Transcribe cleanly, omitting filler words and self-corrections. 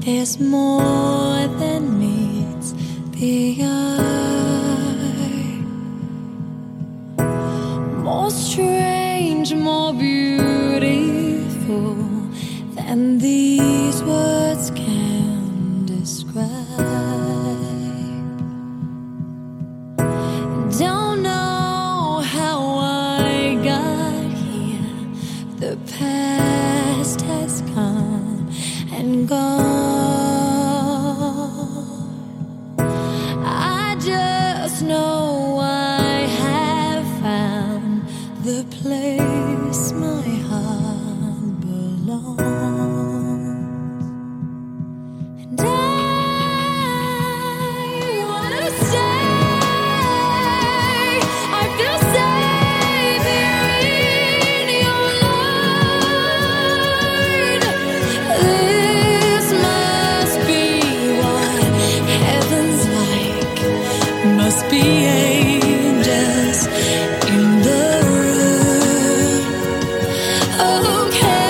There's more than meets the eye, more strange, more beautiful than these words can describe. Don't know how I got here. The past has come and gone. I just know I have found the place my heart belongs. And I wanna say I feel safe here in your light. This must be what heaven's like. Must be angels in the room. Okay.